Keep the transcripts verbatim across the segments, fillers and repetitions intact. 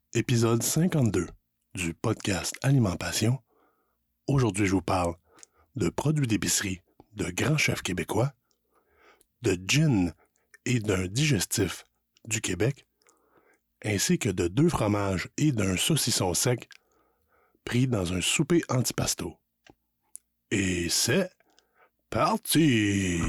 Épisode cinquante-deux du podcast Alimentation. Aujourd'hui, je vous parle de produits d'épicerie de grands chefs québécois, de gin et d'un digestif du Québec, ainsi que de deux fromages et d'un saucisson sec pris dans un souper antipasto. Et c'est parti!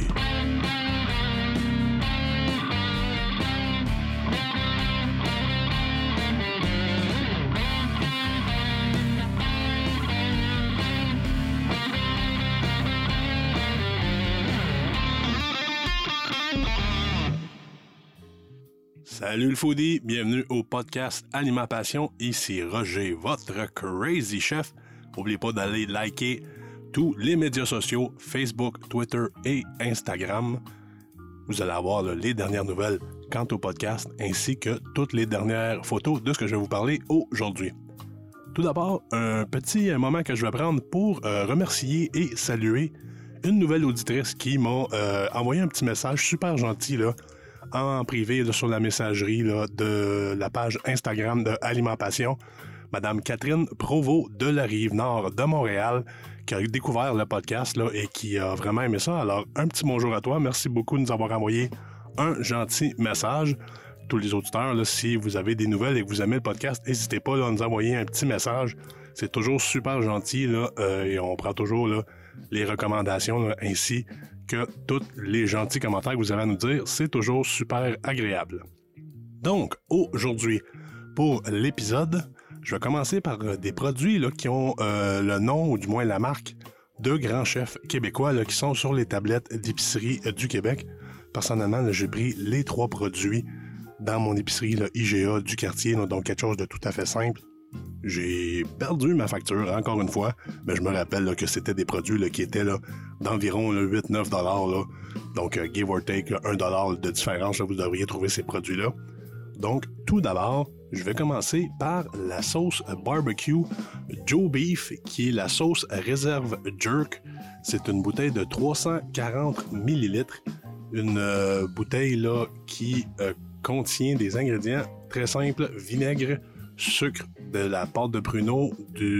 Salut le foodie, bienvenue au podcast Alimentation, ici Roger, votre crazy chef. N'oubliez pas d'aller liker tous les médias sociaux, Facebook, Twitter et Instagram. Vous allez avoir là, les dernières nouvelles quant au podcast, ainsi que toutes les dernières photos de ce que je vais vous parler aujourd'hui. Tout d'abord, un petit moment que je vais prendre pour euh, remercier et saluer une nouvelle auditrice qui m'a euh, envoyé un petit message super gentil là, en privé là, sur la messagerie là, de la page Instagram de Alimentation, Madame Catherine Provost de la Rive-Nord de Montréal, qui a découvert le podcast là, et qui a vraiment aimé ça. Alors, un petit bonjour à toi. Merci beaucoup de nous avoir envoyé un gentil message. Tous les auditeurs, là, si vous avez des nouvelles et que vous aimez le podcast, n'hésitez pas là, à nous envoyer un petit message. C'est toujours super gentil là, euh, et on prend toujours là, les recommandations là, ainsi que tous les gentils commentaires que vous avez à nous dire. C'est toujours super agréable. Donc, aujourd'hui, pour l'épisode, je vais commencer par euh, des produits là, qui ont euh, le nom, ou du moins la marque, de grands chefs québécois là, qui sont sur les tablettes d'épicerie euh, du Québec. Personnellement, là, j'ai pris les trois produits dans mon épicerie là, I G A du quartier, là, donc quelque chose de tout à fait simple. J'ai perdu ma facture, encore une fois, mais je me rappelle là, que c'était des produits là, qui étaient là, d'environ là, huit à neuf dollars. Là. Donc, euh, give or take, là, un dollar de différence, là, vous devriez trouver ces produits-là. Donc, tout d'abord, je vais commencer par la sauce barbecue Joe Beef, qui est la sauce réserve jerk. C'est une bouteille de trois cent quarante millilitres. Une euh, bouteille là, qui euh, contient des ingrédients très simples, vinaigre, sucre, de la pâte de pruneau,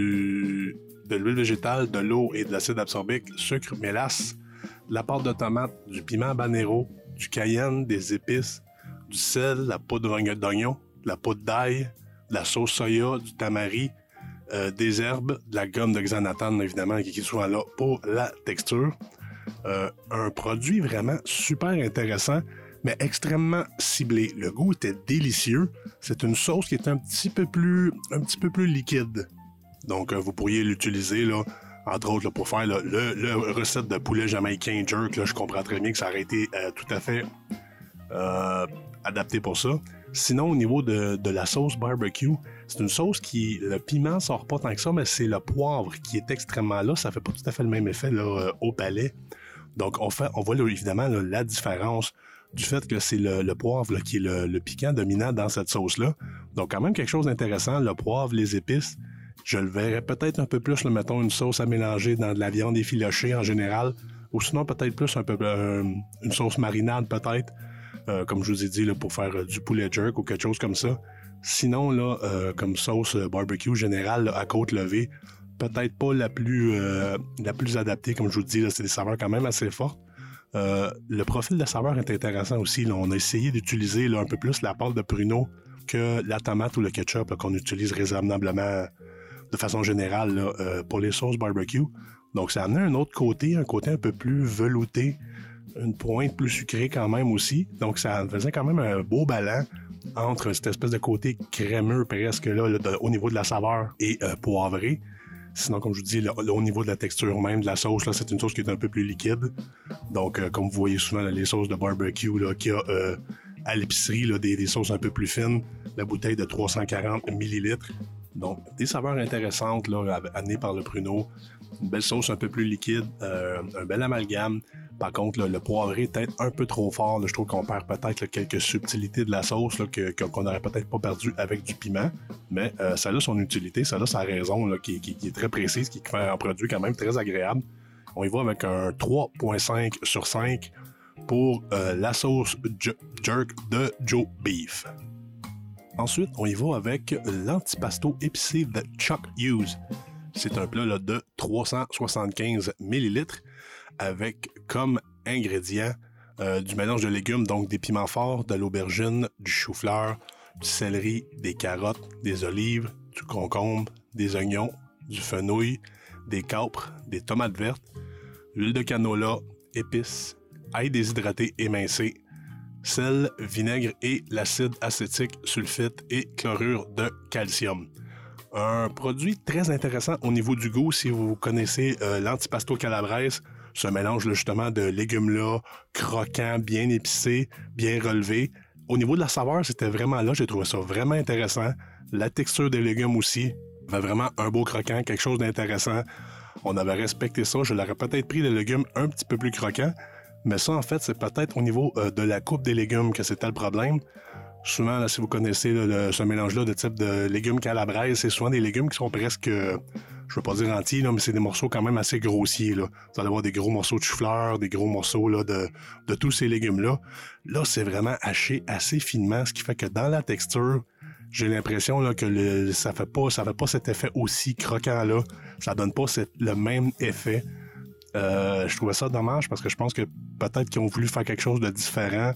du, de l'huile végétale, de l'eau et de l'acide absorbique, sucre, mélasse, de la pâte de tomate, du piment habanero, du cayenne, des épices, du sel, la poudre d'oignon, de la poudre d'ail, de la sauce soya, du tamari, euh, des herbes, de la gomme de xanthane, évidemment, qui est souvent là pour la texture. Euh, un produit vraiment super intéressant, mais extrêmement ciblé. Le goût était délicieux. C'est une sauce qui est un petit peu plus, un petit peu plus liquide. Donc, euh, vous pourriez l'utiliser, là, entre autres, là, pour faire là, le, le recette de poulet jamaïcain jerk. Là, je comprends très bien que ça aurait été euh, tout à fait euh, adapté pour ça. Sinon, au niveau de, de la sauce barbecue, c'est une sauce qui, le piment sort pas tant que ça, mais c'est le poivre qui est extrêmement là. Ça fait pas tout à fait le même effet là, euh, au palais. Donc, on, fait, on voit là, évidemment là, la différence du fait que c'est le, le poivre là, qui est le, le piquant dominant dans cette sauce-là. Donc, quand même quelque chose d'intéressant, le poivre, les épices. Je le verrais peut-être un peu plus, là, mettons, une sauce à mélanger dans de la viande effilochée en général, ou sinon peut-être plus un peu euh, une sauce marinade peut-être, euh, comme je vous ai dit, là, pour faire euh, du poulet jerk ou quelque chose comme ça. Sinon, là, euh, comme sauce euh, barbecue générale là, à côte levée, peut-être pas la plus, euh, la plus adaptée, comme je vous dis, là, c'est des saveurs quand même assez fortes. Euh, le profil de saveur est intéressant aussi. Là. On a essayé d'utiliser là, un peu plus la pâte de pruneau que la tomate ou le ketchup là, qu'on utilise raisonnablement de façon générale là, euh, pour les sauces barbecue. Donc ça amenait un autre côté, un côté un peu plus velouté, une pointe plus sucrée quand même aussi. Donc ça faisait quand même un beau ballon entre cette espèce de côté crémeux presque là, là de, au niveau de la saveur et euh, poivré. Sinon, comme je vous dis, là, là, au niveau de la texture même de la sauce, là, c'est une sauce qui est un peu plus liquide. Donc, euh, comme vous voyez souvent, là, les sauces de barbecue là, qu'il y a euh, à l'épicerie, là, des, des sauces un peu plus fines, la bouteille de trois cent quarante millilitres. Donc, des saveurs intéressantes là, amenées par le pruneau. Une belle sauce un peu plus liquide, euh, un bel amalgame. Par contre, là, le poivré est peut-être un peu trop fort. Là, je trouve qu'on perd peut-être là, quelques subtilités de la sauce là, que, que, qu'on n'aurait peut-être pas perdu avec du piment. Mais euh, ça a son utilité, ça a sa raison là, qui, qui, qui est très précise, qui fait un produit quand même très agréable. On y va avec un trois virgule cinq sur cinq pour euh, la sauce jerk de Joe Beef. Ensuite, on y va avec l'antipasto épicé de Chuck Hughes. C'est un plat là, de trois cent soixante-quinze millilitres avec comme ingrédients euh, du mélange de légumes, donc des piments forts, de l'aubergine, du chou-fleur, du céleri, des carottes, des olives, du concombre, des oignons, du fenouil, des capres, des tomates vertes, l'huile de canola, épices, ail déshydraté émincé, sel, vinaigre et l'acide acétique, sulfite et chlorure de calcium. Un produit très intéressant au niveau du goût, si vous connaissez euh, l'antipasto calabrese, ce mélange là, justement de légumes-là, croquants, bien épicés, bien relevés. Au niveau de la saveur, c'était vraiment là, j'ai trouvé ça vraiment intéressant. La texture des légumes aussi, avait vraiment un beau croquant, quelque chose d'intéressant. On avait respecté ça, je l'aurais peut-être pris les légumes un petit peu plus croquants, mais ça en fait, c'est peut-être au niveau euh, de la coupe des légumes que c'était le problème. Souvent, là, si vous connaissez là, le, ce mélange-là de type de légumes calabraises, c'est souvent des légumes qui sont presque, euh, je veux pas dire entiers, là, mais c'est des morceaux quand même assez grossiers. Là. Vous allez avoir des gros morceaux de chou-fleur, des gros morceaux là, de, de tous ces légumes-là. Là, c'est vraiment haché assez finement, ce qui fait que dans la texture, j'ai l'impression là, que le, ça fait pas, ça fait pas cet effet aussi croquant-là. Ça donne pas cette, le même effet. Euh, je trouvais ça dommage parce que je pense que peut-être qu'ils ont voulu faire quelque chose de différent.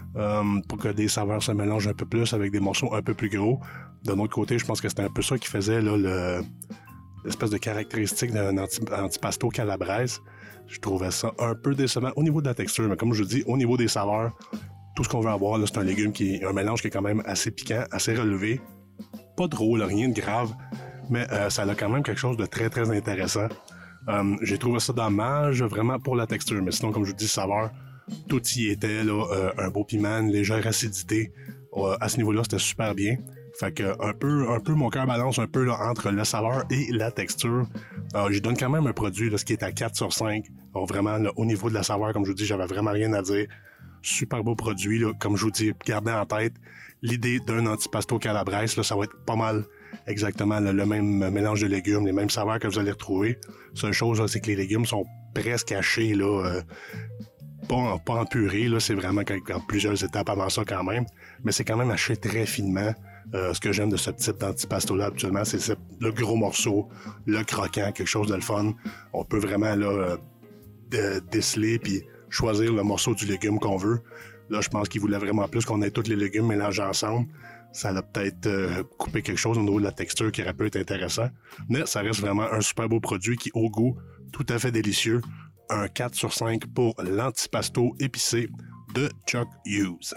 Um, pour que les saveurs se mélangent un peu plus avec des morceaux un peu plus gros. D'un autre côté, je pense que c'était un peu ça qui faisait là, le, l'espèce de caractéristique d'un anti, antipasto calabrese. Je trouvais ça un peu décevant au niveau de la texture, mais comme je dis, au niveau des saveurs, tout ce qu'on veut avoir, là, c'est un légume qui est un mélange qui est quand même assez piquant, assez relevé. Pas drôle, rien de grave, mais euh, ça a quand même quelque chose de très très intéressant. Um, j'ai trouvé ça dommage vraiment pour la texture, mais sinon, comme je vous dis, saveur, tout y était, là, euh, un beau piment, une légère acidité. Euh, à ce niveau-là, c'était super bien. Fait que un peu, un peu mon cœur balance un peu là, entre la saveur et la texture. Euh, je donne quand même un produit là, ce qui est à quatre sur cinq. Donc vraiment, là, au niveau de la saveur, comme je vous dis, j'avais vraiment rien à dire. Super beau produit. Là. Comme je vous dis, gardez en tête l'idée d'un antipasto calabrese. Là, ça va être pas mal exactement là, le même mélange de légumes, les mêmes saveurs que vous allez retrouver. Seule chose, là, c'est que les légumes sont presque hachés, là, euh, pas, en, pas en purée. Là, c'est vraiment en plusieurs étapes avant ça quand même. Mais c'est quand même haché très finement. Euh, ce que j'aime de ce type d'antipasto-là actuellement, c'est ce, le gros morceau, le croquant, quelque chose de le fun. On peut vraiment là, euh, déceler puis choisir le morceau du légume qu'on veut. Là, je pense qu'il voulait vraiment plus qu'on ait tous les légumes mélangés ensemble. Ça a peut-être euh, coupé quelque chose au niveau de la texture qui aurait pu être intéressant. Mais ça reste vraiment un super beau produit qui, au goût, tout à fait délicieux. Un quatre sur cinq pour l'antipasto épicé de Chuck Hughes.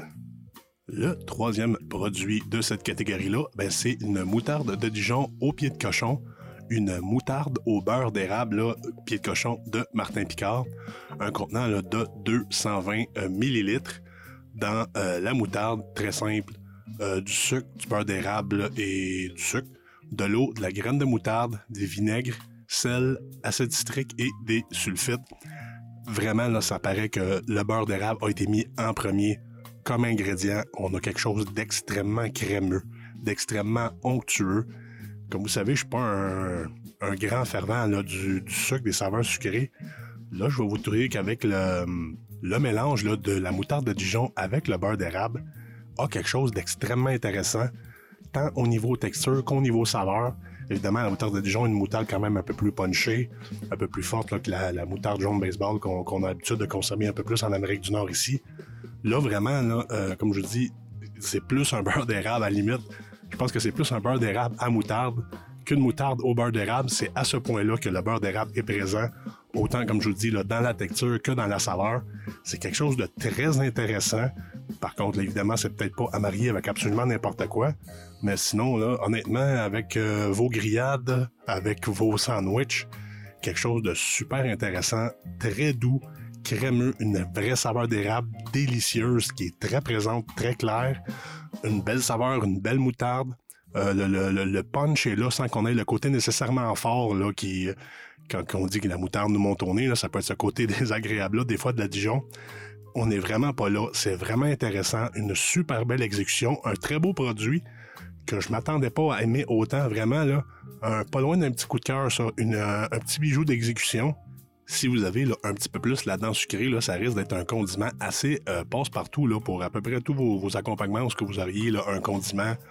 Le troisième produit de cette catégorie-là, ben, c'est une moutarde de Dijon au pied de cochon. Une moutarde au beurre d'érable, là, pied de cochon de Martin Picard. Un contenant là, de deux cent vingt millilitres. Dans euh, la moutarde, très simple, euh, du sucre, du beurre d'érable et du sucre, de l'eau, de la graine de moutarde, des vinaigres, sel, acide citrique et des sulfites. Vraiment, là, ça paraît que le beurre d'érable a été mis en premier comme ingrédient. On a quelque chose d'extrêmement crémeux, d'extrêmement onctueux. Comme vous savez, je suis pas un, un grand fervent là, du, du sucre, des saveurs sucrées. Là, je vais vous trouver qu'avec le, le mélange là, de la moutarde de Dijon avec le beurre d'érable a quelque chose d'extrêmement intéressant, tant au niveau texture qu'au niveau saveur. Évidemment, la moutarde de Dijon est une moutarde quand même un peu plus punchée, un peu plus forte là, que la, la moutarde jaune baseball qu'on, qu'on a l'habitude de consommer un peu plus en Amérique du Nord ici. Là, vraiment, là, euh, comme je vous dis, c'est plus un beurre d'érable à la limite. Je pense que c'est plus un beurre d'érable à moutarde qu'une moutarde au beurre d'érable. C'est à ce point-là que le beurre d'érable est présent, autant, comme je vous dis, là, dans la texture que dans la saveur. C'est quelque chose de très intéressant. Par contre, là, évidemment, c'est peut-être pas à marier avec absolument n'importe quoi. Mais sinon, là, honnêtement, avec euh, vos grillades, avec vos sandwichs, quelque chose de super intéressant, très doux, crémeux, une vraie saveur d'érable délicieuse qui est très présente, très claire. Une belle saveur, une belle moutarde. Euh, le, le, le punch est là sans qu'on ait le côté nécessairement fort là, qui, quand on dit que la moutarde nous monte au nez, là, ça peut être ce côté désagréable là, des fois de la Dijon. On n'est vraiment pas là. C'est vraiment intéressant. Une super belle exécution. Un très beau produit que je m'attendais pas à aimer autant. Vraiment, là, un, pas loin d'un petit coup de cœur, ça. Une, un, un petit bijou d'exécution. Si vous avez là, un petit peu plus la dent sucrée, là, ça risque d'être un condiment assez euh, passe-partout là, pour à peu près tous vos, vos accompagnements où ce que vous auriez là, un condiment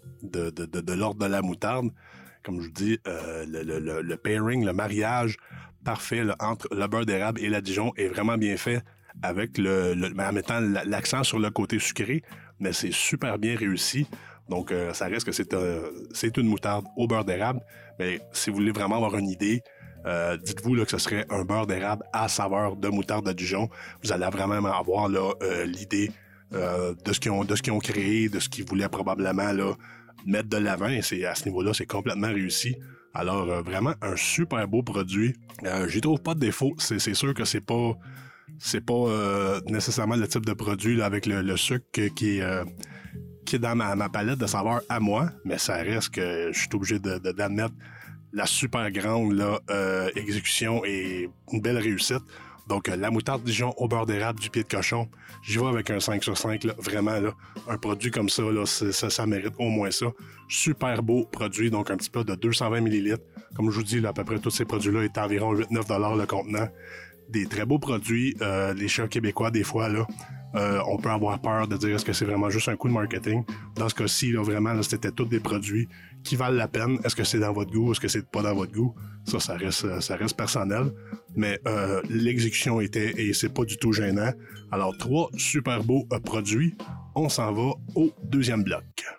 de, de, de, de l'ordre de la moutarde. Comme je vous dis, euh, le, le, le, le pairing, le mariage parfait là, entre le beurre d'érable et la Dijon est vraiment bien fait avec le, le en mettant l'accent sur le côté sucré, mais c'est super bien réussi. Donc, euh, ça reste que c'est, euh, c'est une moutarde au beurre d'érable, mais si vous voulez vraiment avoir une idée, euh, dites-vous là, que ce serait un beurre d'érable à saveur de moutarde de Dijon. Vous allez vraiment avoir là, euh, l'idée euh, de ce qu'ils ont, de ce qu'ils ont créé, de ce qu'ils voulaient probablement là, mettre de l'avant, et c'est, à ce niveau-là, c'est complètement réussi. Alors, euh, vraiment, un super beau produit. Euh, j'y trouve pas de défaut. C'est, c'est sûr que c'est pas... C'est pas euh, nécessairement le type de produit là, avec le, le sucre qui est, euh, qui est dans ma, ma palette de saveurs à moi, mais ça reste que je suis obligé de, de, d'admettre la super grande là, euh, exécution et une belle réussite. Donc, euh, la moutarde Dijon au beurre d'érable du pied de cochon, j'y vais avec un cinq sur cinq. Là, vraiment, là, un produit comme ça, là, ça, ça mérite au moins ça. Super beau produit, donc un petit peu de deux cent vingt millilitres. Comme je vous dis, là, à peu près tous ces produits-là étaient environ huit à neuf dollars le contenant. Des très beaux produits. Euh, les chefs québécois, des fois, là, euh, on peut avoir peur de dire est-ce que c'est vraiment juste un coup de marketing. Dans ce cas-ci, là, vraiment, là, c'était tous des produits qui valent la peine. Est-ce que c'est dans votre goût? Est-ce que c'est pas dans votre goût? Ça, ça reste, ça reste personnel. Mais euh, l'exécution était, et c'est pas du tout gênant. Alors, trois super beaux euh, produits. On s'en va au deuxième bloc.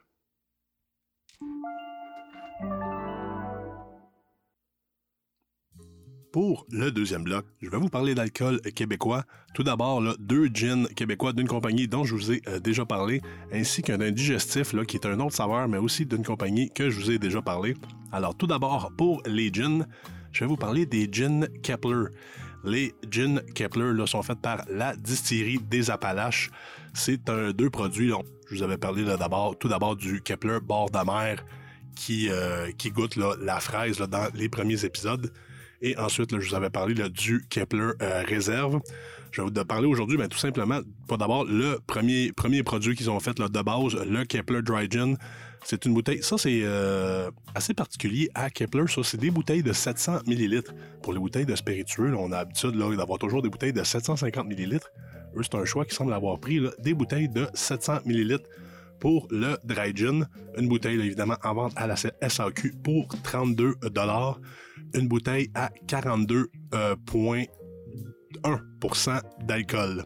Pour le deuxième bloc, je vais vous parler d'alcool québécois. Tout d'abord, là, deux gins québécois d'une compagnie dont je vous ai euh, déjà parlé, ainsi qu'un digestif là, qui est un autre saveur, mais aussi d'une compagnie que je vous ai déjà parlé. Alors, tout d'abord, pour les gins, je vais vous parler des gins Kepler. Les gins Kepler là, sont faits par la distillerie des Appalaches. C'est un deux produits. Là. Je vous avais parlé là, d'abord, tout d'abord du Kepler bord de mer qui, euh, qui goûte là, la fraise là, dans les premiers épisodes. Et ensuite, là, je vous avais parlé là, du Kepler euh, Réserve. Je vais vous parler aujourd'hui, ben, tout simplement, pour d'abord, le premier, premier produit qu'ils ont fait là, de base, le Kepler Dry Gin. C'est une bouteille, ça c'est euh, assez particulier à Kepler, ça c'est des bouteilles de sept cents millilitres. Pour les bouteilles de spiritueux, là, on a l'habitude là, d'avoir toujours des bouteilles de sept cent cinquante millilitres. Eux, c'est un choix qui semble avoir pris là, des bouteilles de sept cents millilitres. Pour le Dry Gin, une bouteille là, évidemment en vente à la S A Q pour trente-deux dollars. Une bouteille à quarante-deux virgule un pour cent d'alcool.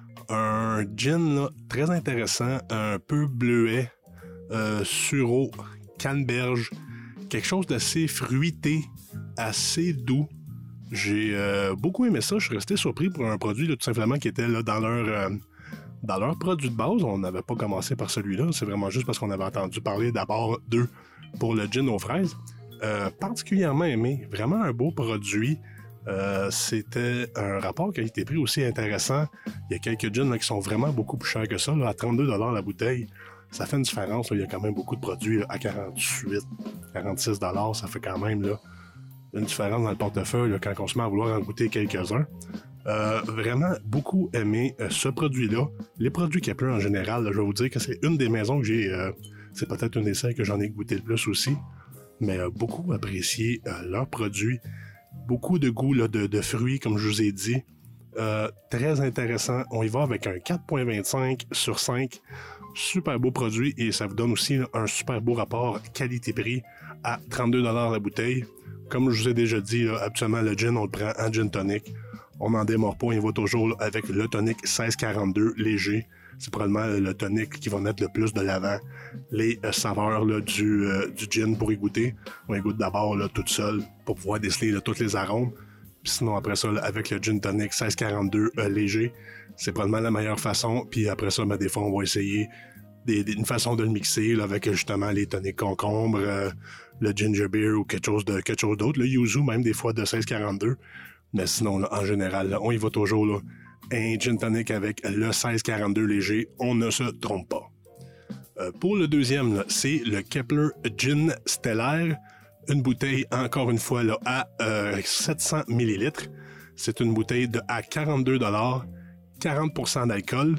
Un gin là, très intéressant, un peu bleuet, euh, sureau, canneberge, quelque chose d'assez fruité, assez doux. J'ai euh, beaucoup aimé ça. Je suis resté surpris pour un produit là, tout simplement qui était là, dans leur... Euh, Dans leur produit de base, on n'avait pas commencé par celui-là. C'est vraiment juste parce qu'on avait entendu parler d'abord d'eux pour le gin aux fraises. Euh, particulièrement aimé. Vraiment un beau produit. Euh, c'était un rapport qualité-prix aussi intéressant. Il y a quelques gins là, qui sont vraiment beaucoup plus chers que ça. Là, à trente-deux dollars la bouteille, ça fait une différence. Là. Il y a quand même beaucoup de produits là, à quarante-huit, quarante-six dollars. Ça fait quand même là, une différence dans le portefeuille là, quand on se met à vouloir en goûter quelques-uns. Euh, vraiment beaucoup aimé euh, ce produit-là. Les produits Kepler en général, là, je vais vous dire que c'est une des maisons que j'ai... Euh, c'est peut-être une des celles que j'en ai goûté le plus aussi. Mais euh, beaucoup apprécié euh, leurs produits. Beaucoup de goût là, de, de fruits, comme je vous ai dit. Euh, très intéressant. On y va avec un quatre virgule vingt-cinq sur cinq. Super beau produit. Et ça vous donne aussi là, un super beau rapport qualité-prix à trente-deux dollars la bouteille. Comme je vous ai déjà dit, là, habituellement, le gin, on le prend en gin tonic. On n'en démord pas, il va toujours là, avec le tonic seize quarante-deux léger. C'est probablement le tonic qui va mettre le plus de l'avant les euh, saveurs là, du, euh, du gin pour y goûter. On y goûte d'abord là, toute seule pour pouvoir déceler là, tous les arômes. Puis sinon, après ça, là, avec le gin tonic seize quarante-deux euh, léger, c'est probablement la meilleure façon. Puis après ça, ben, des fois, on va essayer des, des, une façon de le mixer là, avec justement les tonics concombre, euh, le ginger beer ou quelque chose, de, quelque chose d'autre. Le yuzu, même des fois de seize quarante-deux. Mais sinon, là, en général, là, on y va toujours là, un gin tonic avec le seize quarante-deux léger. On ne se trompe pas. Euh, pour le deuxième, là, c'est le Kepler Gin Stellaire. Une bouteille, encore une fois, là, à euh, sept cents millilitres. C'est une bouteille de, à quarante-deux dollars, quarante pour cent d'alcool.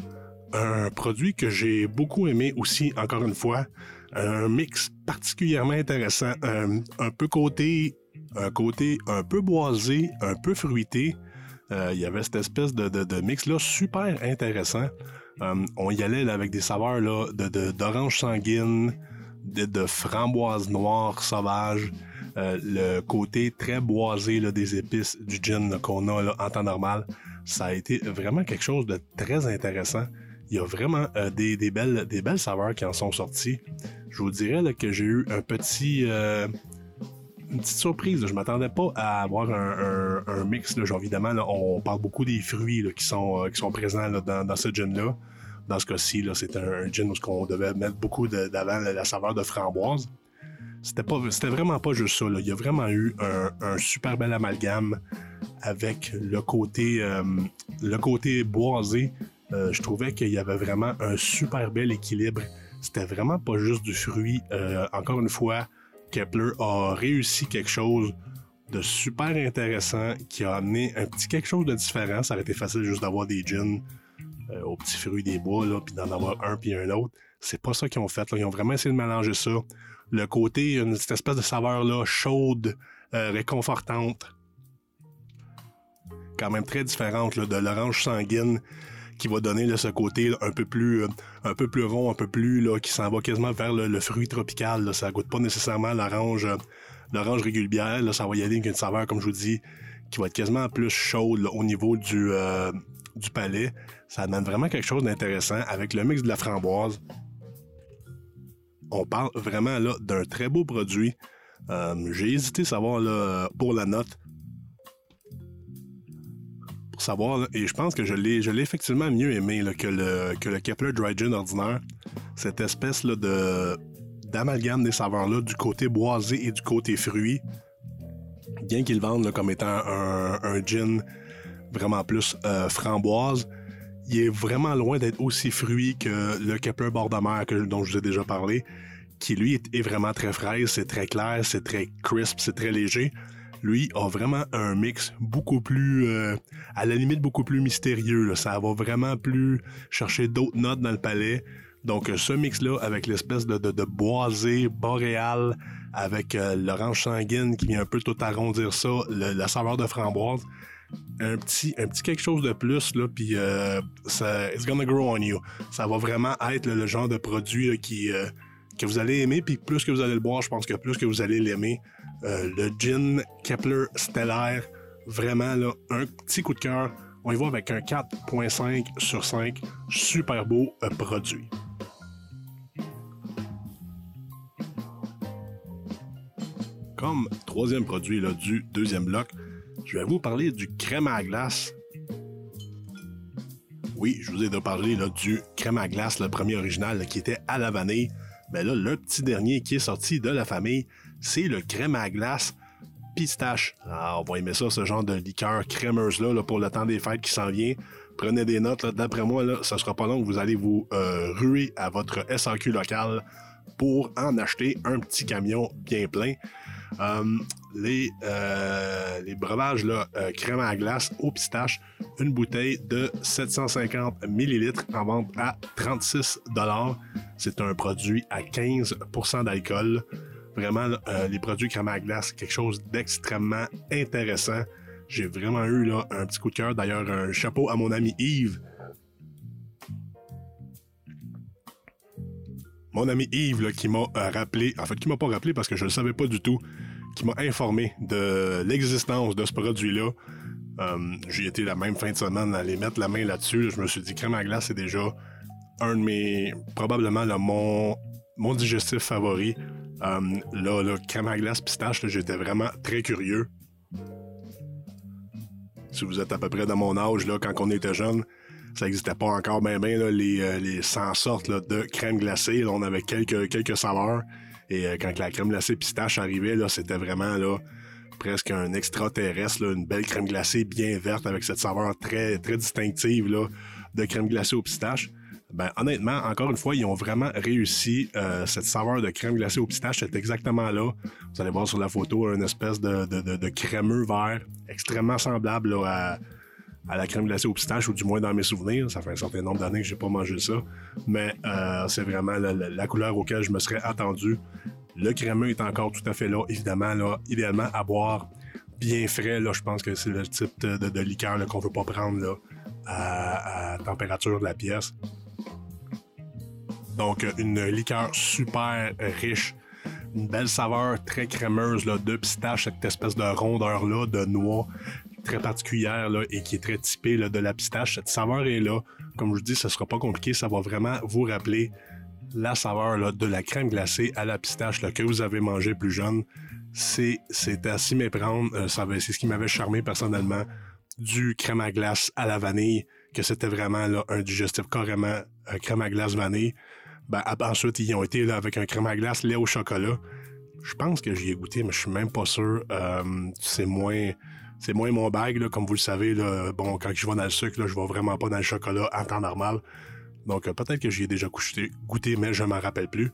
Un produit que j'ai beaucoup aimé aussi, encore une fois. Un mix particulièrement intéressant. Un, un peu côté... Un côté un peu boisé, un peu fruité. Euh, il y avait cette espèce de, de, de mix-là super intéressant. Euh, on y allait là, avec des saveurs là, de, de, d'orange sanguine, de, de framboise noire sauvage, euh, le côté très boisé là, des épices du gin là, qu'on a là, en temps normal. Ça a été vraiment quelque chose de très intéressant. Il y a vraiment euh, des, des, belles, des belles saveurs qui en sont sorties. Je vous dirais là, que j'ai eu un petit... Euh, une petite surprise. Là. Je m'attendais pas à avoir un, un, un mix. Là. Genre, évidemment, là, on parle beaucoup des fruits là, qui, sont, euh, qui sont présents là, dans, dans ce gin-là. Dans ce cas-ci, là, c'est un, un gin où on devait mettre beaucoup de, d'avant la, la saveur de framboise. C'était, pas, c'était vraiment pas juste ça. Là. Il y a vraiment eu un, un super bel amalgame avec le côté, euh, le côté boisé. Euh, je trouvais qu'il y avait vraiment un super bel équilibre. C'était vraiment pas juste du fruit. Euh, encore une fois, Kepler a réussi quelque chose de super intéressant qui a amené un petit quelque chose de différent. Ça aurait été facile juste d'avoir des gins euh, aux petits fruits des bois, là, puis d'en avoir un puis un autre. C'est pas ça qu'ils ont fait. Là. Ils ont vraiment essayé de mélanger ça. Le côté, une, cette espèce de saveur là, chaude, euh, réconfortante, quand même très différente là, de l'orange sanguine, qui va donner là, ce côté là, un peu plus euh, un peu plus rond, un peu plus là, qui s'en va quasiment vers le, le fruit tropical. Là. Ça goûte pas nécessairement l'orange euh, l'orange régulière. Là. Ça va y aller avec une saveur, comme je vous dis, qui va être quasiment plus chaude là, au niveau du, euh, du palais. Ça donne vraiment quelque chose d'intéressant avec le mix de la framboise. On parle vraiment là d'un très beau produit. Euh, j'ai hésité à savoir là, pour la note. Pour savoir, là, et je pense que je l'ai, je l'ai effectivement mieux aimé là, que, le, que le Kepler Dry Gin ordinaire. Cette espèce là, de, d'amalgame des saveurs-là, du côté boisé et du côté fruit. Bien qu'ils le vendent là, comme étant un, un gin vraiment plus euh, framboise, il est vraiment loin d'être aussi fruit que le Kepler bord de mer que, dont je vous ai déjà parlé, qui lui est, est vraiment très fraise, c'est très clair, c'est très crisp, c'est très léger. Lui a vraiment un mix beaucoup plus, euh, à la limite beaucoup plus mystérieux. Là. Ça va vraiment plus chercher d'autres notes dans le palais. Donc ce mix-là, avec l'espèce de, de, de boisé boréal, avec euh, l'orange sanguine qui vient un peu tout arrondir ça, le, la saveur de framboise, un petit, un petit quelque chose de plus, là, puis euh, ça, it's gonna grow on you. Ça va vraiment être là, le genre de produit là, qui, euh, que vous allez aimer, puis plus que vous allez le boire, je pense que plus que vous allez l'aimer. Euh, le gin Kepler Stellaire, vraiment là, un petit coup de cœur. On y va avec un quatre virgule cinq sur cinq. Super beau euh, produit. Comme troisième produit là, du deuxième bloc, je vais vous parler du crème à glace. Oui, je vous ai déjà parlé là, du crème à glace, le premier original là, qui était à la vanille. Mais là, le petit dernier qui est sorti de la famille, c'est le crème à glace pistache. Alors, on va aimer ça, ce genre de liqueur crémeuse-là là, pour le temps des fêtes qui s'en vient. Prenez des notes. Là. D'après moi, là, ça sera pas long que vous allez vous euh, ruer à votre S A Q local pour en acheter un petit camion bien plein. Euh, les, euh, les breuvages là, euh, crème à glace au pistache, une bouteille de sept cent cinquante millilitres en vente à trente-six dollars. C'est un produit à quinze pour cent d'alcool. Vraiment, euh, les produits crème à glace, quelque chose d'extrêmement intéressant. J'ai vraiment eu là, un petit coup de cœur. D'ailleurs, un chapeau à mon ami Yves. Mon ami Yves là, qui m'a euh, rappelé, en fait qui m'a pas rappelé parce que je ne le savais pas du tout, qui m'a informé de l'existence de ce produit-là. Euh, j'ai été la même fin de semaine à aller mettre la main là-dessus. Je me suis dit, crème à glace, c'est déjà un de mes, probablement là, mon, mon digestif favori. Euh, là, là, crème à glace pistache, là, j'étais vraiment très curieux. Si vous êtes à peu près de mon âge, là, quand on était jeune, ça n'existait pas encore bien, bien, là, les, euh, les cent sortes là, de crème glacée. Là, on avait quelques, quelques saveurs. Et euh, quand la crème glacée pistache arrivait, là, c'était vraiment là, presque un extraterrestre, là, une belle crème glacée bien verte avec cette saveur très, très distinctive là, de crème glacée au pistache. Ben, honnêtement, encore une fois, ils ont vraiment réussi euh, cette saveur de crème glacée au pistache. C'est exactement là. Vous allez voir sur la photo une espèce de, de, de, de crémeux vert extrêmement semblable là, à à la crème glacée au pistache, ou du moins dans mes souvenirs. Ça fait un certain nombre d'années que j'ai pas mangé ça. Mais euh, c'est vraiment la, la, la couleur auquel je me serais attendu. Le crémeux est encore tout à fait là. Évidemment, là, idéalement, à boire bien frais. Là, je pense que c'est le type de, de, de liqueur là, qu'on ne veut pas prendre là, à, à température de la pièce. Donc, une liqueur super riche, une belle saveur très crémeuse là, de pistache, cette espèce de rondeur-là, de noix très particulière là, et qui est très typée là, de la pistache. Cette saveur est là. Comme je vous dis, ce ne sera pas compliqué. Ça va vraiment vous rappeler la saveur là, de la crème glacée à la pistache là, que vous avez mangé plus jeune. C'est, c'est à s'y méprendre. Euh, ça avait, c'est ce qui m'avait charmé personnellement. Du crème à glace à la vanille, que c'était vraiment là, un digestif carrément euh, crème à glace vanille. Ben, ensuite, ils ont été là, avec un crème à glace lait au chocolat. Je pense que j'y ai goûté, mais je suis même pas sûr. Euh, c'est moins c'est moins mon bag, là, comme vous le savez. Là, bon, quand je vais dans le sucre, là, je vais vraiment pas dans le chocolat en temps normal. Donc, euh, peut-être que j'y ai déjà goûté, goûté mais je m'en rappelle plus.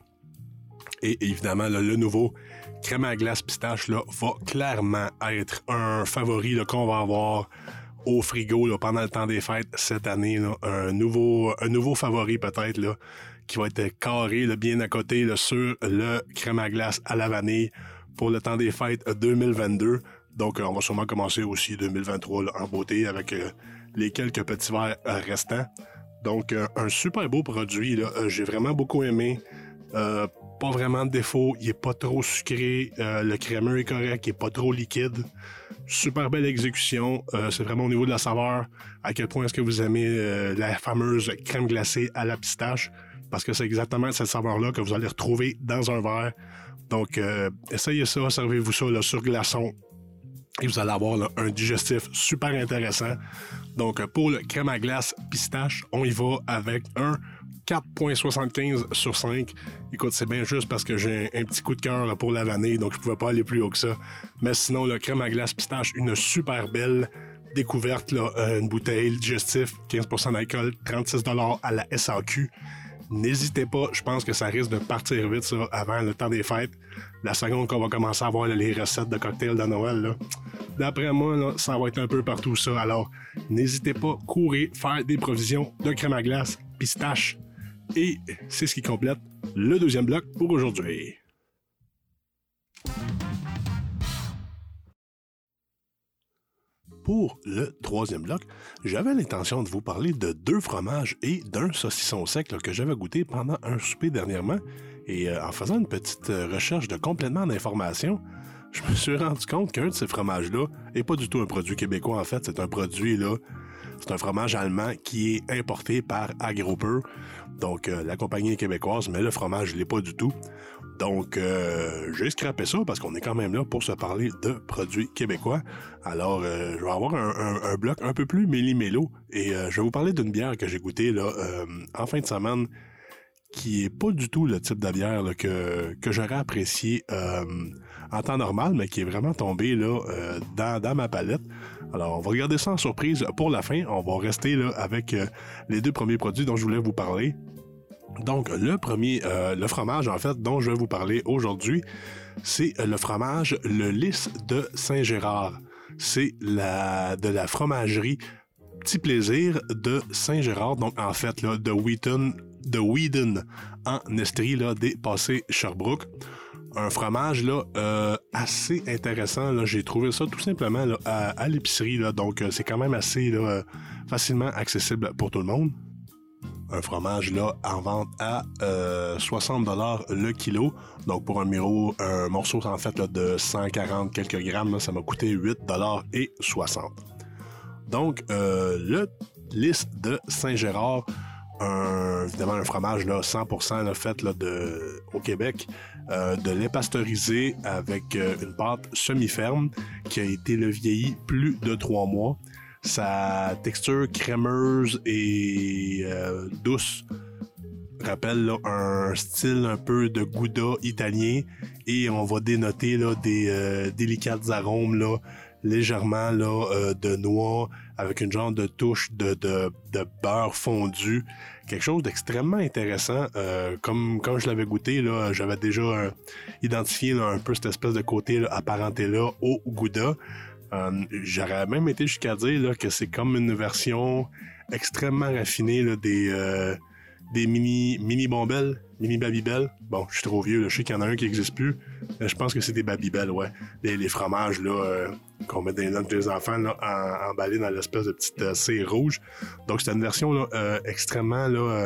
Et évidemment, là, le nouveau crème à glace pistache là, va clairement être un favori là, qu'on va avoir au frigo là, pendant le temps des fêtes cette année. Là, un, nouveau, un nouveau favori peut-être là, qui va être carré là, bien à côté là, sur le crème à glace à la vanille pour le temps des fêtes deux mille vingt-deux. Donc, euh, on va sûrement commencer aussi deux mille vingt-trois là, en beauté avec euh, les quelques petits verres euh, restants. Donc, euh, un super beau produit. Là, euh, j'ai vraiment beaucoup aimé. Euh, pas vraiment de défaut. Il est pas trop sucré. Euh, le crémeux est correct. Il est pas trop liquide. Super belle exécution. Euh, c'est vraiment au niveau de la saveur. À quel point est-ce que vous aimez euh, la fameuse crème glacée à la pistache? Parce que c'est exactement cette saveur-là que vous allez retrouver dans un verre. Donc, euh, essayez ça. Servez-vous ça là, sur glaçon. Et vous allez avoir là, un digestif super intéressant. Donc, pour le crème à glace pistache, on y va avec un quatre virgule soixante-quinze sur cinq. Écoute, c'est bien juste parce que j'ai un, un petit coup de cœur là, pour la vanille, donc je pouvais pas aller plus haut que ça. Mais sinon, le crème à glace pistache, une super belle découverte, là, une bouteille digestif, quinze pour cent d'alcool, trente-six dollars à la S A Q. N'hésitez pas, je pense que ça risque de partir vite ça, avant le temps des fêtes. La seconde qu'on va commencer à voir là, les recettes de cocktails de Noël, là, d'après moi, là, ça va être un peu partout ça. Alors, n'hésitez pas, courez, faire des provisions de crème à glace, pistache. Et c'est ce qui complète le deuxième bloc pour aujourd'hui. Pour le troisième bloc, j'avais l'intention de vous parler de deux fromages et d'un saucisson sec là, que j'avais goûté pendant un souper dernièrement. Et euh, en faisant une petite euh, recherche de complément d'information, je me suis rendu compte qu'un de ces fromages-là n'est pas du tout un produit québécois. En fait, c'est un produit, là, c'est un fromage allemand qui est importé par Agropur. Donc, euh, la compagnie est québécoise, mais le fromage ne l'est pas du tout. Donc, euh, j'ai scrappé ça parce qu'on est quand même là pour se parler de produits québécois. Alors, euh, je vais avoir un, un, un bloc un peu plus méli-mélo et euh, je vais vous parler d'une bière que j'ai goûtée là, euh, en fin de semaine qui est pas du tout le type de bière là, que, que j'aurais apprécié euh, en temps normal, mais qui est vraiment tombé là, euh, dans, dans ma palette. Alors, on va regarder ça en surprise pour la fin. On va rester là, avec euh, les deux premiers produits dont je voulais vous parler. Donc, le premier, euh, le fromage, en fait, dont je vais vous parler aujourd'hui, c'est le fromage Le Lys de Saint-Gérard. C'est la, de la fromagerie Petit Plaisir de Saint-Gérard. Donc, en fait, là, de Wheaton, de Whedon en Estrie, là, des Passés Sherbrooke. Un fromage là, euh, assez intéressant. Là. J'ai trouvé ça tout simplement là, à, à l'épicerie. Là. Donc, euh, c'est quand même assez là, facilement accessible pour tout le monde. Un fromage là, en vente à euh, soixante dollars le kilo. Donc, pour un, miro, un morceau en fait là, de cent quarante quelques grammes, là, ça m'a coûté huit dollars soixante. Donc, euh, le Lys de Saint-Gérard, un, évidemment un fromage là, cent pour cent là, fait là, de, au Québec, euh, de lait pasteurisé avec euh, une pâte semi-ferme qui a été le vieilli plus de trois mois. Sa texture crémeuse et euh, douce rappelle là, un style un peu de gouda italien et on va dénoter là, des euh, délicates arômes là, légèrement là, euh, de noix avec une genre de touche de, de, de beurre fondu. Quelque chose d'extrêmement intéressant. Euh, comme, comme je l'avais goûté, là, j'avais déjà euh, identifié là, un peu cette espèce de côté là, apparenté là, au Gouda. Euh, j'aurais même été jusqu'à dire là, que c'est comme une version extrêmement raffinée là, des, euh, des mini, mini Bombelles, mini Babybel. Bon, je suis trop vieux, là, je sais qu'il y en a un qui n'existe plus. Mais je pense que c'est des Babybel, ouais. Les, les fromages là, euh, qu'on met dans les notes des enfants là, en, emballés dans l'espèce de petite euh, cire rouge. Donc, c'est une version là, euh, extrêmement là, euh,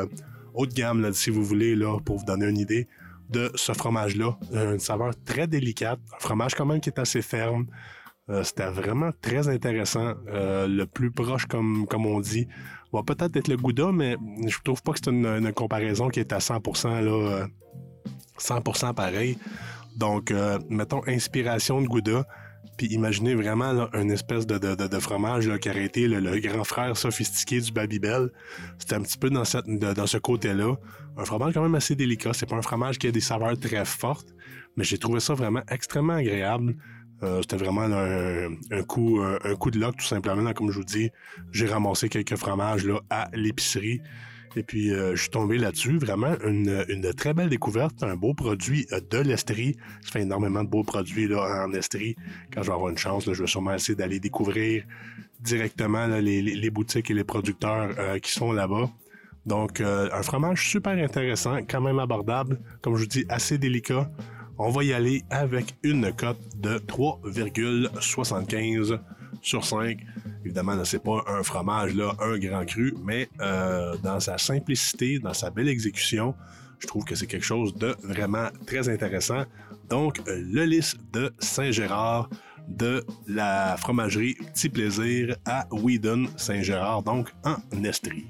haut de gamme, là, si vous voulez, là, pour vous donner une idée de ce fromage-là. Euh, une saveur très délicate, un fromage quand même qui est assez ferme. Euh, c'était vraiment très intéressant. Euh, le plus proche, comme, comme on dit, va peut-être être le Gouda, mais je trouve pas que c'est une, une comparaison qui est à cent pour cent, là, euh, cent pour cent pareil. Donc, euh, mettons, inspiration de Gouda, puis imaginez vraiment là, une espèce de, de, de, de fromage là, qui aurait été le, le grand frère sophistiqué du Babybel. C'était un petit peu dans, cette, de, dans ce côté-là. Un fromage quand même assez délicat. C'est pas un fromage qui a des saveurs très fortes, mais j'ai trouvé ça vraiment extrêmement agréable. Euh, c'était vraiment là, un, un, coup, un, un coup de luck, tout simplement. Là, comme je vous dis, j'ai ramassé quelques fromages là, à l'épicerie. Et puis, euh, je suis tombé là-dessus. Vraiment, une, une très belle découverte. Un beau produit euh, de l'Estrie. Je fais énormément de beaux produits là, en Estrie. Quand je vais avoir une chance, là, je vais sûrement essayer d'aller découvrir directement là, les, les, les boutiques et les producteurs euh, qui sont là-bas. Donc, euh, un fromage super intéressant, quand même abordable. Comme je vous dis, assez délicat. On va y aller avec une cote de trois virgule soixante-quinze sur cinq. Évidemment, là, c'est pas un fromage, là, un grand cru, mais euh, dans sa simplicité, dans sa belle exécution, je trouve que c'est quelque chose de vraiment très intéressant. Donc, le lys de Saint-Gérard de la fromagerie Petit Plaisir à Wheaton, Saint-Gérard, donc en Estrie.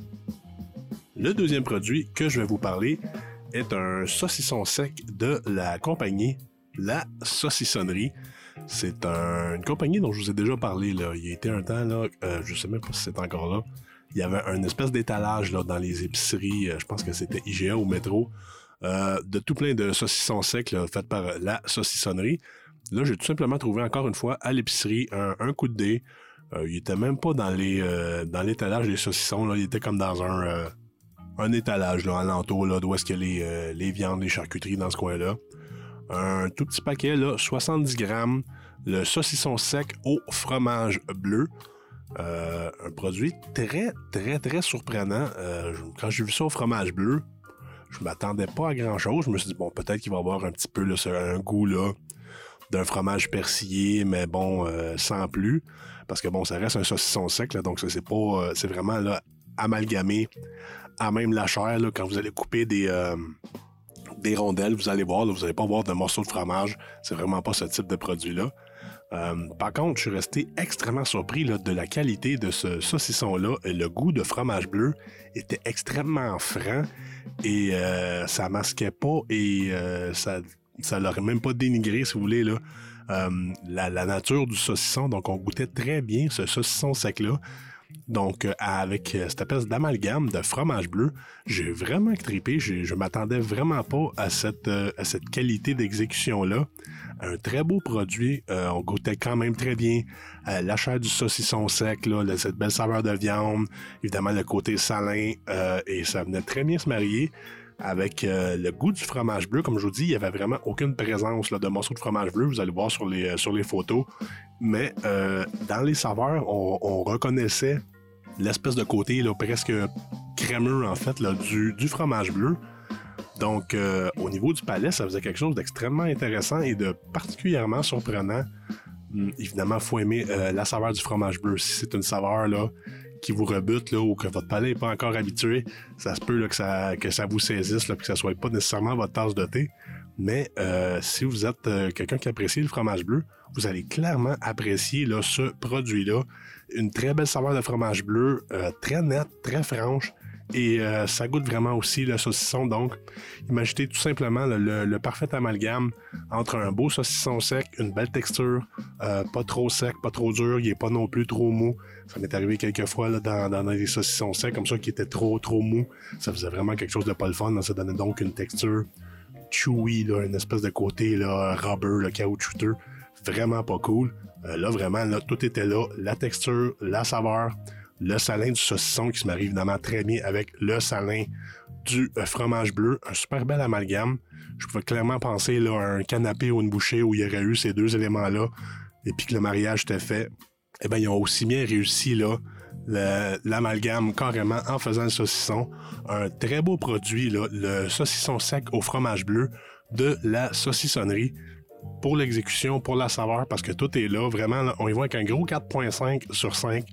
Le deuxième produit que je vais vous parler est un saucisson sec de la compagnie La Saucissonnerie. C'est un, une compagnie dont je vous ai déjà parlé. Là. Il y a été un temps, là, euh, je ne sais même pas si c'est encore là, il y avait une espèce d'étalage là, dans les épiceries, euh, je pense que c'était I G A ou Métro, euh, de tout plein de saucissons secs là, faits par euh, La Saucissonnerie. Là, j'ai tout simplement trouvé encore une fois à l'épicerie un, un coup de dé. Euh, il était même pas dans les euh, dans l'étalage des saucissons, là. Il était comme dans un, euh, un étalage là, alentour, là, d'où est-ce qu'il y a les, euh, les viandes, les charcuteries dans ce coin-là. Un tout petit paquet, là, soixante-dix grammes, le saucisson sec au fromage bleu. Euh, un produit très, très, très surprenant. Euh, quand j'ai vu ça au fromage bleu, je m'attendais pas à grand-chose. Je me suis dit, bon, peut-être qu'il va y avoir un petit peu là, un goût là, d'un fromage persillé, mais bon, euh, sans plus. Parce que bon, ça reste un saucisson sec, là, donc ça, c'est pas. Euh, c'est vraiment là, amalgamé à même la chair. Là, quand vous allez couper des. Euh, des rondelles, vous allez voir, là, vous n'allez pas voir de morceaux de fromage. C'est vraiment pas ce type de produit-là. Euh, par contre, je suis resté extrêmement surpris là, de la qualité de ce saucisson-là. Le goût de fromage bleu était extrêmement franc et euh, ça masquait pas et euh, ça ça l'aurait même pas dénigré, si vous voulez, là. Euh, la, la nature du saucisson. Donc, on goûtait très bien ce saucisson sec-là. Donc, euh, avec euh, cette espèce d'amalgame de fromage bleu, j'ai vraiment trippé. J'ai, je m'attendais vraiment pas à cette, euh, à cette qualité d'exécution-là. Un très beau produit. Euh, on goûtait quand même très bien euh, la chair du saucisson sec, là, cette belle saveur de viande, évidemment le côté salin, euh, et ça venait très bien se marier avec euh, le goût du fromage bleu. Comme je vous dis, il n'y avait vraiment aucune présence là, de morceaux de fromage bleu. Vous allez voir sur les, euh, sur les photos. Mais euh, dans les saveurs, on, on reconnaissait l'espèce de côté là, presque crémeux, en fait, là, du, du fromage bleu. Donc, euh, au niveau du palais, ça faisait quelque chose d'extrêmement intéressant et de particulièrement surprenant. Hum, évidemment, il faut aimer euh, la saveur du fromage bleu. Si c'est une saveur là, qui vous rebute là, ou que votre palais n'est pas encore habitué, ça se peut là, que, ça, que ça vous saisisse et que ça ne soit pas nécessairement votre tasse de thé. Mais euh, si vous êtes euh, quelqu'un qui apprécie le fromage bleu, vous allez clairement apprécier là, ce produit-là. Une très belle saveur de fromage bleu, euh, très nette, très franche. Et euh, ça goûte vraiment aussi le saucisson. Donc, imaginez tout simplement le, le, le parfait amalgame entre un beau saucisson sec, une belle texture, euh, pas trop sec, pas trop dur, il n'est pas non plus trop mou. Ça m'est arrivé quelques fois là, dans, dans, dans des saucissons secs comme ça qui étaient trop, trop mou. Ça faisait vraiment quelque chose de pas le fun. Là. Ça donnait donc une texture chewy, là, une espèce de côté là, rubber, là, caoutchouteux. Vraiment pas cool. Euh, là, vraiment, là, tout était là. La texture, la saveur, le salin du saucisson qui se marie évidemment très bien avec le salin du euh, fromage bleu. Un super bel amalgame. Je pouvais clairement penser là, à un canapé ou une bouchée où il y aurait eu ces deux éléments-là et puis que le mariage était fait. Eh bien, ils ont aussi bien réussi là, le, l'amalgame carrément en faisant le saucisson. Un très beau produit, là, le saucisson sec au fromage bleu de la saucissonnerie. Pour l'exécution, pour la saveur, parce que tout est là. Vraiment, là, on y voit avec un gros quatre virgule cinq sur cinq.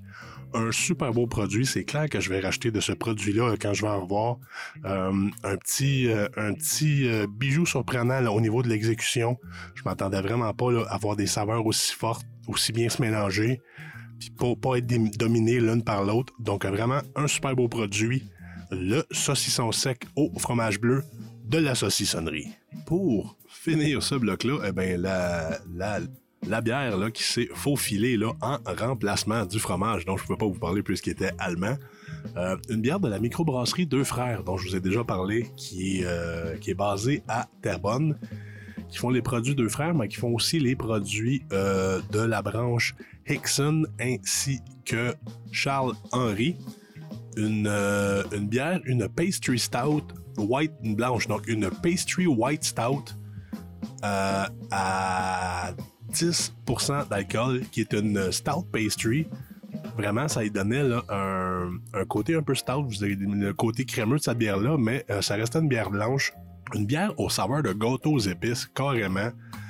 un super beau produit. C'est clair que je vais racheter de ce produit-là quand je vais en revoir. Euh, un petit, euh, un petit euh, bijou surprenant là, au niveau de l'exécution. Je m'attendais vraiment pas là, à avoir des saveurs aussi fortes, aussi bien se mélanger, puis pas, pas être dominées l'une par l'autre. Donc vraiment un super beau produit. Le saucisson sec au fromage bleu de la saucissonnerie. Pour finir ce bloc-là, eh bien, la, la, la bière là, qui s'est faufilée là, en remplacement du fromage, dont je ne pouvais pas vous parler puisqu'il était allemand. Euh, une bière de la microbrasserie Deux Frères, dont je vous ai déjà parlé, qui est, euh, qui est basée à Terrebonne, qui font les produits Deux Frères, mais qui font aussi les produits euh, de la branche Hickson, ainsi que Charles Henry. Une, euh, une bière, une pastry stout white blanche, donc une pastry white stout euh, à dix pour cent d'alcool, qui est une stout pastry. Vraiment, ça lui donnait là, un, un côté un peu stout, vous avez le côté crémeux de cette bière-là, mais euh, ça restait une bière blanche. Une bière au saveur de gâteau aux épices, carrément.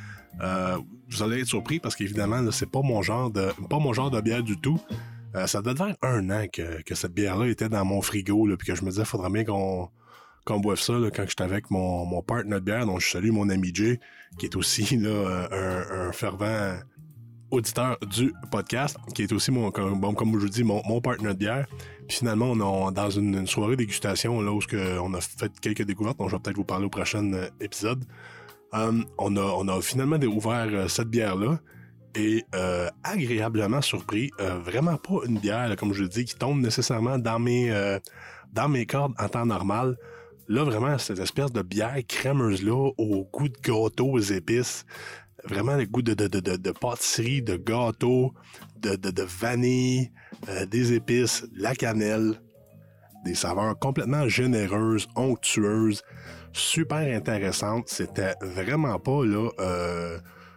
Euh, vous allez être surpris parce qu'évidemment, là, c'est pas mon genre de pas mon genre de bière du tout. Euh, ça doit faire un an que, que cette bière-là était dans mon frigo, là, puis que je me disais, faudrait bien qu'on, qu'on boive ça là, quand j'étais avec mon, mon partner de bière, dont je salue mon ami Jay, qui est aussi là, un, un fervent auditeur du podcast, qui est aussi, mon, comme, bon, comme je vous dis, mon, mon partner de bière. Puis finalement, on a, dans une, une soirée dégustation, là, où on a fait quelques découvertes, dont je vais peut-être vous parler au prochain épisode, um, on, a, on a finalement ouvert cette bière-là, et euh, agréablement surpris. Euh, vraiment pas une bière, là, comme je le dis, qui tombe nécessairement dans mes, euh, dans mes cordes en temps normal. Là, vraiment, cette espèce de bière crémeuse-là, au goût de gâteau aux épices. Vraiment le goût de, de, de, de, de pâtisserie, de gâteau, de, de, de vanille, euh, des épices, la cannelle. Des saveurs complètement généreuses, onctueuses, super intéressantes. C'était vraiment pas, là... Euh,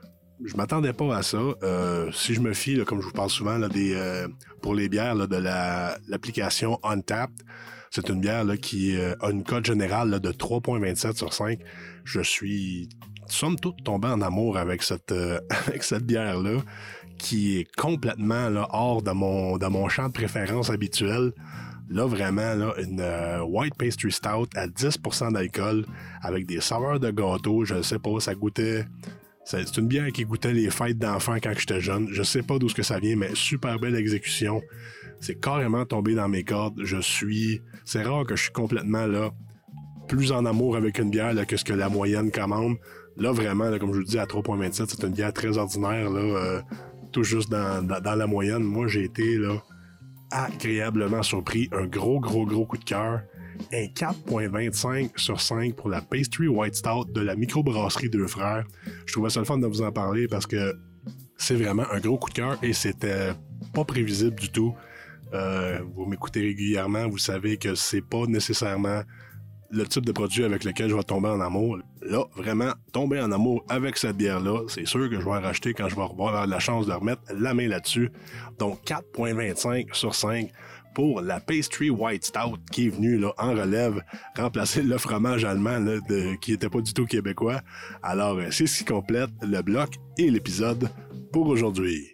Je m'attendais pas à ça. Euh, si je me fie, là, comme je vous parle souvent, là, des, euh, pour les bières là, de la, l'application Untappd, c'est une bière là, qui euh, a une cote générale là, de trois virgule vingt-sept sur cinq. Je suis somme toute tombé en amour avec cette, euh, avec cette bière-là, qui est complètement là, hors de mon, de mon champ de préférence habituel. Là, vraiment, là, une euh, White Pastry Stout à dix pour cent d'alcool, avec des saveurs de gâteau. Je ne sais pas, ça goûtait... C'est une bière qui goûtait les fêtes d'enfants quand j'étais jeune. Je sais pas d'où ce que ça vient, mais super belle exécution. C'est carrément tombé dans mes cordes. Je suis... C'est rare que je suis complètement, là, plus en amour avec une bière là, que ce que la moyenne commande. Là, vraiment, là, comme je vous le dis, à trois virgule vingt-sept, c'est une bière très ordinaire, là, euh, tout juste dans, dans, dans la moyenne. Moi, j'ai été, là, agréablement surpris. Un gros, gros, gros coup de cœur. Un quatre virgule vingt-cinq sur cinq pour la Pastry White Stout de la microbrasserie Deux Frères. Je trouvais ça le fun de vous en parler parce que c'est vraiment un gros coup de cœur et c'était pas prévisible du tout. Euh, vous m'écoutez régulièrement, vous savez que c'est pas nécessairement le type de produit avec lequel je vais tomber en amour. Là, vraiment, tomber en amour avec cette bière-là, c'est sûr que je vais en racheter quand je vais avoir la chance de remettre la main là-dessus. Donc, quatre virgule vingt-cinq sur cinq pour la Pastry White Stout qui est venue là, en relève remplacer le fromage allemand là, de, qui n'était pas du tout québécois. Alors, c'est ce qui complète le bloc et l'épisode pour aujourd'hui.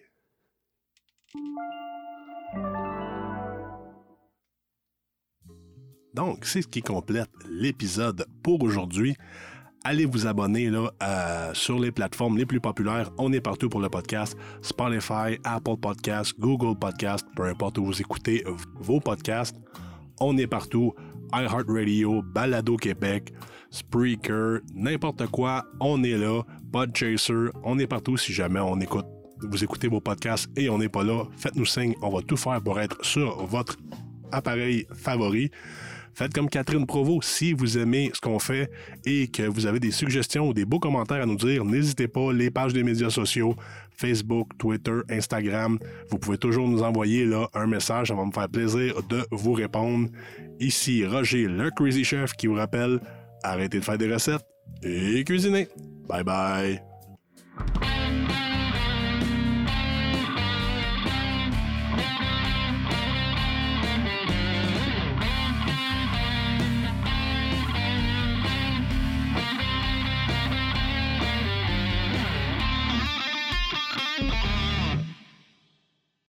Donc, c'est ce qui complète l'épisode pour aujourd'hui. Allez vous abonner là, à, sur les plateformes les plus populaires. On est partout pour le podcast. Spotify, Apple Podcasts, Google Podcasts, peu importe où vous écoutez vos podcasts. On est partout. iHeartRadio, Balado Québec, Spreaker, n'importe quoi. On est là. Podchaser, on est partout si jamais on écoute. Vous écoutez vos podcasts et on n'est pas là. Faites-nous signe. On va tout faire pour être sur votre appareil favori. Faites comme Catherine Provost, si vous aimez ce qu'on fait et que vous avez des suggestions ou des beaux commentaires à nous dire, n'hésitez pas, les pages des médias sociaux, Facebook, Twitter, Instagram, vous pouvez toujours nous envoyer là, un message, ça va me faire plaisir de vous répondre. Ici Roger, le Crazy Chef, qui vous rappelle, arrêtez de faire des recettes et cuisinez. Bye bye!